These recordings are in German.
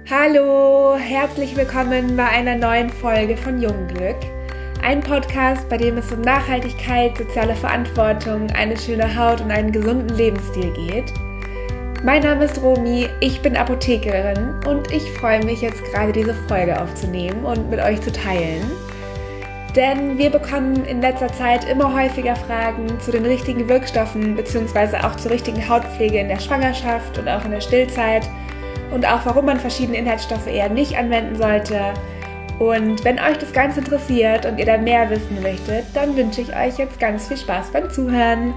Hallo, herzlich willkommen bei einer neuen Folge von Jungglück. Ein Podcast, bei dem es um Nachhaltigkeit, soziale Verantwortung, eine schöne Haut und einen gesunden Lebensstil geht. Mein Name ist Romy, ich bin Apothekerin und ich freue mich jetzt gerade diese Folge aufzunehmen und mit euch zu teilen. Denn wir bekommen in letzter Zeit immer häufiger Fragen zu den richtigen Wirkstoffen bzw. auch zur richtigen Hautpflege in der Schwangerschaft und auch in der Stillzeit und auch warum man verschiedene Inhaltsstoffe eher nicht anwenden sollte. Und wenn euch das Ganze interessiert und ihr da mehr wissen möchtet, dann wünsche ich euch jetzt ganz viel Spaß beim Zuhören.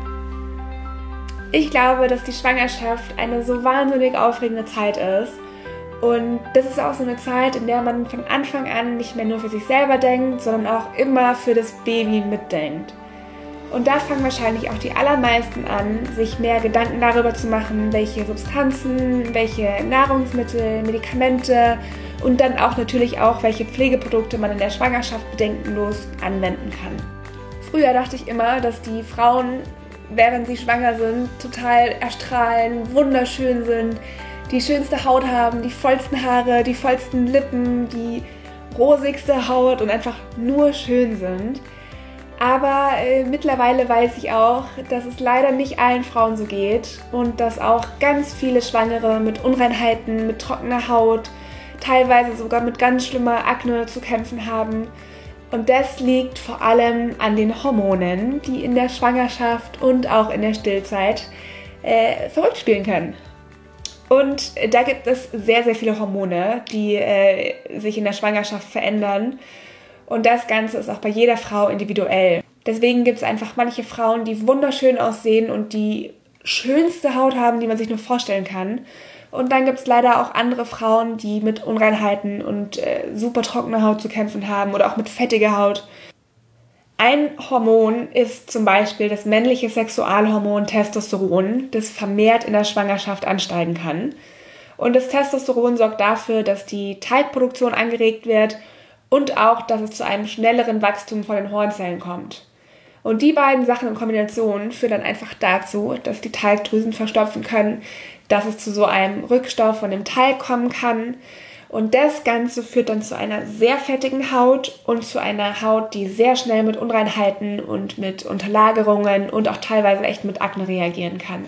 Ich glaube, dass die Schwangerschaft eine so wahnsinnig aufregende Zeit ist. Und das ist auch so eine Zeit, in der man von Anfang an nicht mehr nur für sich selber denkt, sondern auch immer für das Baby mitdenkt. Und da fangen wahrscheinlich auch die allermeisten an, sich mehr Gedanken darüber zu machen, welche Substanzen, welche Nahrungsmittel, Medikamente und dann auch natürlich auch, welche Pflegeprodukte man in der Schwangerschaft bedenkenlos anwenden kann. Früher dachte ich immer, dass die Frauen, während sie schwanger sind, total erstrahlen, wunderschön sind, die schönste Haut haben, die vollsten Haare, die vollsten Lippen, die rosigste Haut und einfach nur schön sind. Aber mittlerweile weiß ich auch, dass es leider nicht allen Frauen so geht und dass auch ganz viele Schwangere mit Unreinheiten, mit trockener Haut, teilweise sogar mit ganz schlimmer Akne zu kämpfen haben. Und das liegt vor allem an den Hormonen, die in der Schwangerschaft und auch in der Stillzeit verrückt spielen können. Und da gibt es sehr, sehr viele Hormone, die sich in der Schwangerschaft verändern. Und das Ganze ist auch bei jeder Frau individuell. Deswegen gibt es einfach manche Frauen, die wunderschön aussehen und die schönste Haut haben, die man sich nur vorstellen kann. Und dann gibt es leider auch andere Frauen, die mit Unreinheiten und super trockener Haut zu kämpfen haben oder auch mit fettiger Haut. Ein Hormon ist zum Beispiel das männliche Sexualhormon Testosteron, das vermehrt in der Schwangerschaft ansteigen kann. Und das Testosteron sorgt dafür, dass die Teigproduktion angeregt wird und auch, dass es zu einem schnelleren Wachstum von den Hornzellen kommt. Und die beiden Sachen in Kombination führen dann einfach dazu, dass die Talgdrüsen verstopfen können, dass es zu so einem Rückstau von dem Talg kommen kann. Und das Ganze führt dann zu einer sehr fettigen Haut und zu einer Haut, die sehr schnell mit Unreinheiten und mit Unterlagerungen und auch teilweise echt mit Akne reagieren kann.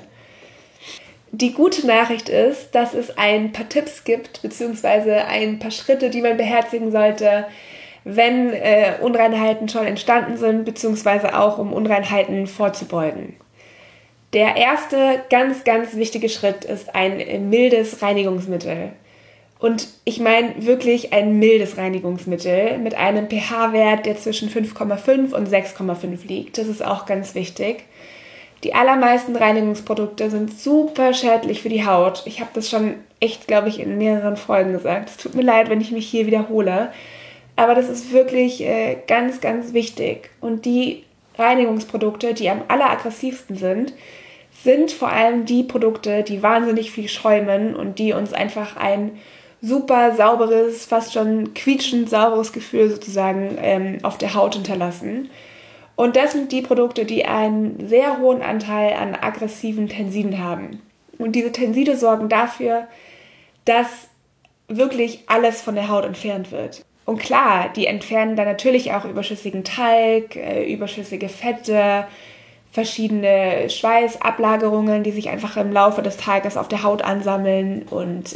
Die gute Nachricht ist, dass es ein paar Tipps gibt, beziehungsweise ein paar Schritte, die man beherzigen sollte, wenn Unreinheiten schon entstanden sind, beziehungsweise auch um Unreinheiten vorzubeugen. Der erste ganz, ganz wichtige Schritt ist ein mildes Reinigungsmittel. Und ich meine wirklich ein mildes Reinigungsmittel mit einem pH-Wert, der zwischen 5,5 und 6,5 liegt. Das ist auch ganz wichtig. Die allermeisten Reinigungsprodukte sind super schädlich für die Haut. Ich habe das schon echt, glaube ich, in mehreren Folgen gesagt. Es tut mir leid, wenn ich mich hier wiederhole. Aber das ist wirklich ganz, ganz wichtig. Und die Reinigungsprodukte, die am alleraggressivsten sind vor allem die Produkte, die wahnsinnig viel schäumen und die uns einfach ein super sauberes, fast schon quietschend sauberes Gefühl sozusagen auf der Haut hinterlassen. Und das sind die Produkte, die einen sehr hohen Anteil an aggressiven Tensiden haben. Und diese Tenside sorgen dafür, dass wirklich alles von der Haut entfernt wird. Und klar, die entfernen dann natürlich auch überschüssigen Talg, überschüssige Fette, verschiedene Schweißablagerungen, die sich einfach im Laufe des Tages auf der Haut ansammeln und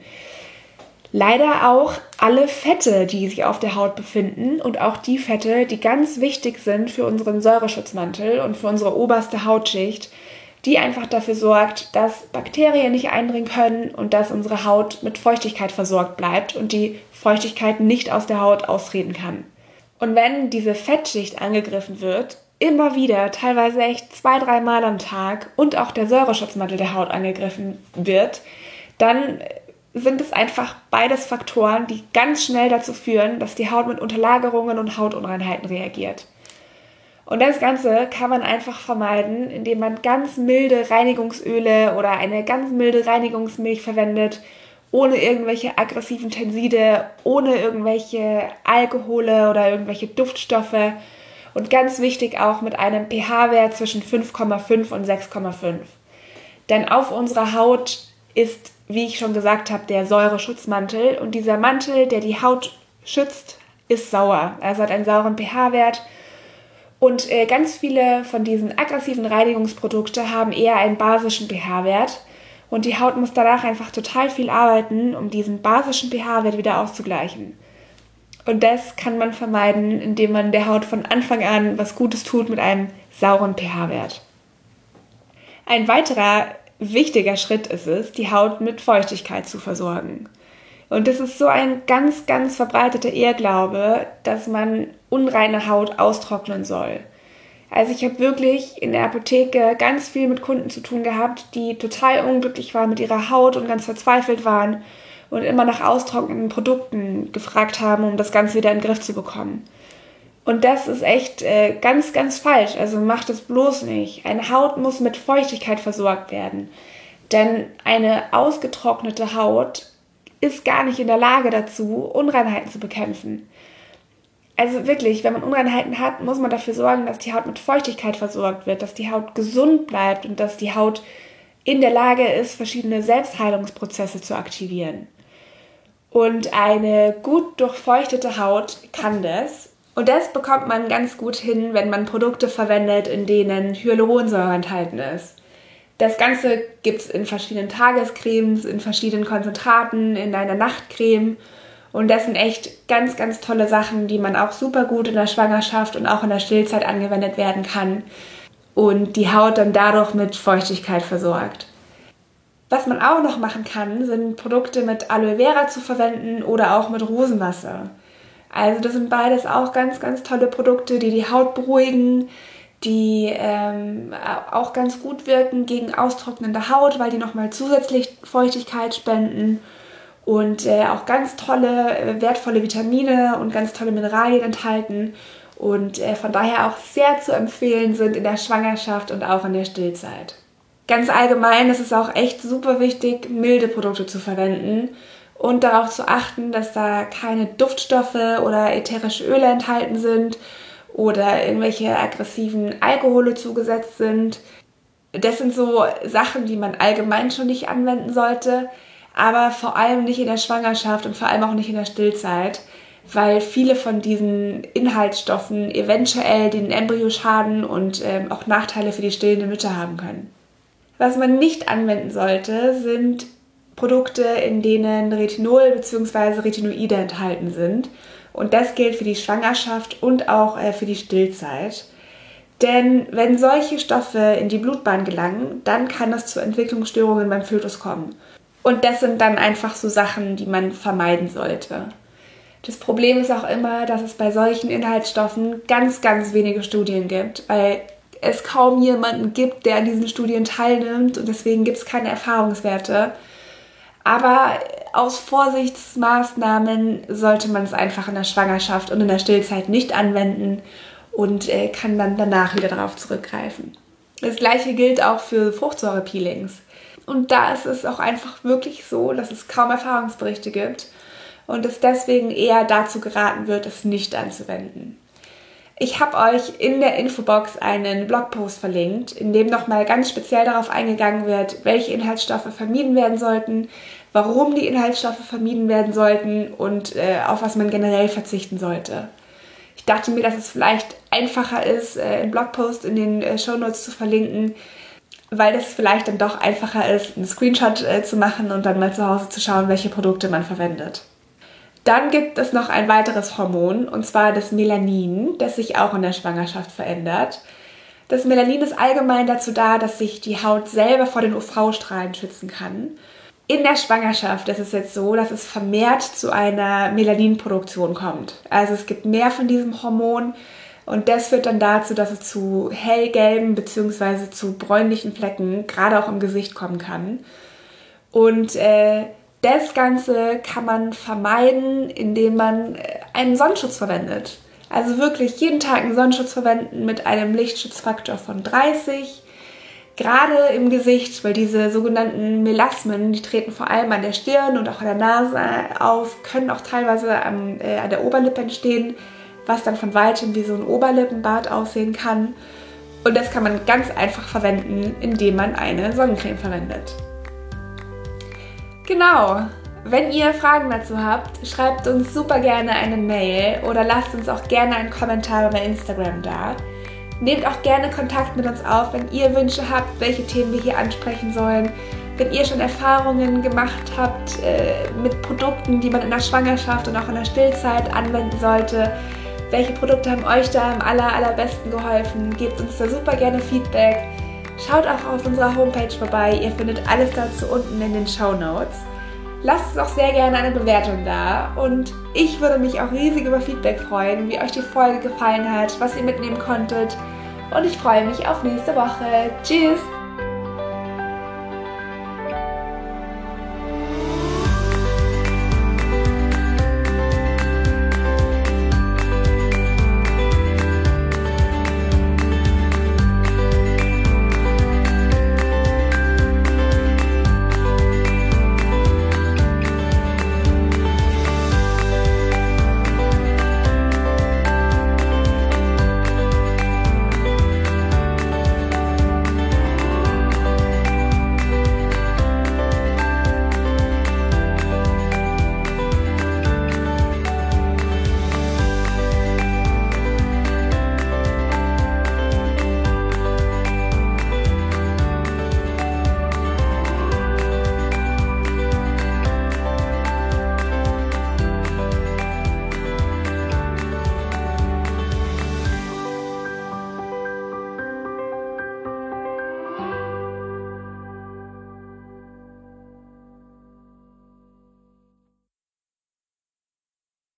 leider auch alle Fette, die sich auf der Haut befinden und auch die Fette, die ganz wichtig sind für unseren Säureschutzmantel und für unsere oberste Hautschicht, die einfach dafür sorgt, dass Bakterien nicht eindringen können und dass unsere Haut mit Feuchtigkeit versorgt bleibt und die Feuchtigkeit nicht aus der Haut austreten kann. Und wenn diese Fettschicht angegriffen wird, immer wieder, teilweise echt 2-3 Mal am Tag und auch der Säureschutzmantel der Haut angegriffen wird, dann sind es einfach beides Faktoren, die ganz schnell dazu führen, dass die Haut mit Unterlagerungen und Hautunreinheiten reagiert. Und das Ganze kann man einfach vermeiden, indem man ganz milde Reinigungsöle oder eine ganz milde Reinigungsmilch verwendet, ohne irgendwelche aggressiven Tenside, ohne irgendwelche Alkohole oder irgendwelche Duftstoffe und ganz wichtig auch mit einem pH-Wert zwischen 5,5 und 6,5. Denn auf unserer Haut ist, wie ich schon gesagt habe, der Säureschutzmantel. Und dieser Mantel, der die Haut schützt, ist sauer. Also hat einen sauren pH-Wert. Und ganz viele von diesen aggressiven Reinigungsprodukten haben eher einen basischen pH-Wert. Und die Haut muss danach einfach total viel arbeiten, um diesen basischen pH-Wert wieder auszugleichen. Und das kann man vermeiden, indem man der Haut von Anfang an was Gutes tut mit einem sauren pH-Wert. Ein weiterer wichtiger Schritt ist es, die Haut mit Feuchtigkeit zu versorgen. Und das ist so ein ganz, ganz verbreiteter Irrglaube, dass man unreine Haut austrocknen soll. Also ich habe wirklich in der Apotheke ganz viel mit Kunden zu tun gehabt, die total unglücklich waren mit ihrer Haut und ganz verzweifelt waren und immer nach austrocknenden Produkten gefragt haben, um das Ganze wieder in den Griff zu bekommen. Und das ist echt ganz, ganz falsch. Also macht es bloß nicht. Eine Haut muss mit Feuchtigkeit versorgt werden. Denn eine ausgetrocknete Haut ist gar nicht in der Lage dazu, Unreinheiten zu bekämpfen. Also wirklich, wenn man Unreinheiten hat, muss man dafür sorgen, dass die Haut mit Feuchtigkeit versorgt wird, dass die Haut gesund bleibt und dass die Haut in der Lage ist, verschiedene Selbstheilungsprozesse zu aktivieren. Und eine gut durchfeuchtete Haut kann das. Und das bekommt man ganz gut hin, wenn man Produkte verwendet, in denen Hyaluronsäure enthalten ist. Das Ganze gibt es in verschiedenen Tagescremes, in verschiedenen Konzentraten, in einer Nachtcreme. Und das sind echt ganz, ganz tolle Sachen, die man auch super gut in der Schwangerschaft und auch in der Stillzeit angewendet werden kann. Und die Haut dann dadurch mit Feuchtigkeit versorgt. Was man auch noch machen kann, sind Produkte mit Aloe Vera zu verwenden oder auch mit Rosenwasser. Also das sind beides auch ganz, ganz tolle Produkte, die die Haut beruhigen, die auch ganz gut wirken gegen austrocknende Haut, weil die nochmal zusätzlich Feuchtigkeit spenden und auch ganz tolle, wertvolle Vitamine und ganz tolle Mineralien enthalten und von daher auch sehr zu empfehlen sind in der Schwangerschaft und auch in der Stillzeit. Ganz allgemein ist es auch echt super wichtig, milde Produkte zu verwenden und darauf zu achten, dass da keine Duftstoffe oder ätherische Öle enthalten sind oder irgendwelche aggressiven Alkohole zugesetzt sind. Das sind so Sachen, die man allgemein schon nicht anwenden sollte, aber vor allem nicht in der Schwangerschaft und vor allem auch nicht in der Stillzeit, weil viele von diesen Inhaltsstoffen eventuell den Embryo schaden und auch Nachteile für die stillende Mütter haben können. Was man nicht anwenden sollte, sind Produkte, in denen Retinol bzw. Retinoide enthalten sind. Und das gilt für die Schwangerschaft und auch für die Stillzeit. Denn wenn solche Stoffe in die Blutbahn gelangen, dann kann es zu Entwicklungsstörungen beim Fötus kommen. Und das sind dann einfach so Sachen, die man vermeiden sollte. Das Problem ist auch immer, dass es bei solchen Inhaltsstoffen ganz, ganz wenige Studien gibt, weil es kaum jemanden gibt, der an diesen Studien teilnimmt und deswegen gibt es keine Erfahrungswerte. Aber aus Vorsichtsmaßnahmen sollte man es einfach in der Schwangerschaft und in der Stillzeit nicht anwenden und kann dann danach wieder darauf zurückgreifen. Das Gleiche gilt auch für Fruchtsäurepeelings. Und da ist es auch einfach wirklich so, dass es kaum Erfahrungsberichte gibt und es deswegen eher dazu geraten wird, es nicht anzuwenden. Ich habe euch in der Infobox einen Blogpost verlinkt, in dem nochmal ganz speziell darauf eingegangen wird, welche Inhaltsstoffe vermieden werden sollten, warum die Inhaltsstoffe vermieden werden sollten und auf was man generell verzichten sollte. Ich dachte mir, dass es vielleicht einfacher ist, einen Blogpost in den Shownotes zu verlinken, weil es vielleicht dann doch einfacher ist, einen Screenshot zu machen und dann mal zu Hause zu schauen, welche Produkte man verwendet. Dann gibt es noch ein weiteres Hormon, und zwar das Melanin, das sich auch in der Schwangerschaft verändert. Das Melanin ist allgemein dazu da, dass sich die Haut selber vor den UV-Strahlen schützen kann. In der Schwangerschaft ist es jetzt so, dass es vermehrt zu einer Melaninproduktion kommt. Also es gibt mehr von diesem Hormon und das führt dann dazu, dass es zu hellgelben bzw. zu bräunlichen Flecken, gerade auch im Gesicht, kommen kann. Und das Ganze kann man vermeiden, indem man einen Sonnenschutz verwendet. Also wirklich jeden Tag einen Sonnenschutz verwenden mit einem Lichtschutzfaktor von 30. Gerade im Gesicht, weil diese sogenannten Melasmen, die treten vor allem an der Stirn und auch an der Nase auf, können auch teilweise an der Oberlippe entstehen, was dann von weitem wie so ein Oberlippenbart aussehen kann. Und das kann man ganz einfach verwenden, indem man eine Sonnencreme verwendet. Genau. Wenn ihr Fragen dazu habt, schreibt uns super gerne eine Mail oder lasst uns auch gerne einen Kommentar bei Instagram da. Nehmt auch gerne Kontakt mit uns auf, wenn ihr Wünsche habt, welche Themen wir hier ansprechen sollen. Wenn ihr schon Erfahrungen gemacht habt mit Produkten, die man in der Schwangerschaft und auch in der Stillzeit anwenden sollte. Welche Produkte haben euch da am allerbesten geholfen? Gebt uns da super gerne Feedback. Schaut auch auf unserer Homepage vorbei. Ihr findet alles dazu unten in den Shownotes. Lasst uns auch sehr gerne eine Bewertung da und ich würde mich auch riesig über Feedback freuen, wie euch die Folge gefallen hat, was ihr mitnehmen konntet und ich freue mich auf nächste Woche. Tschüss!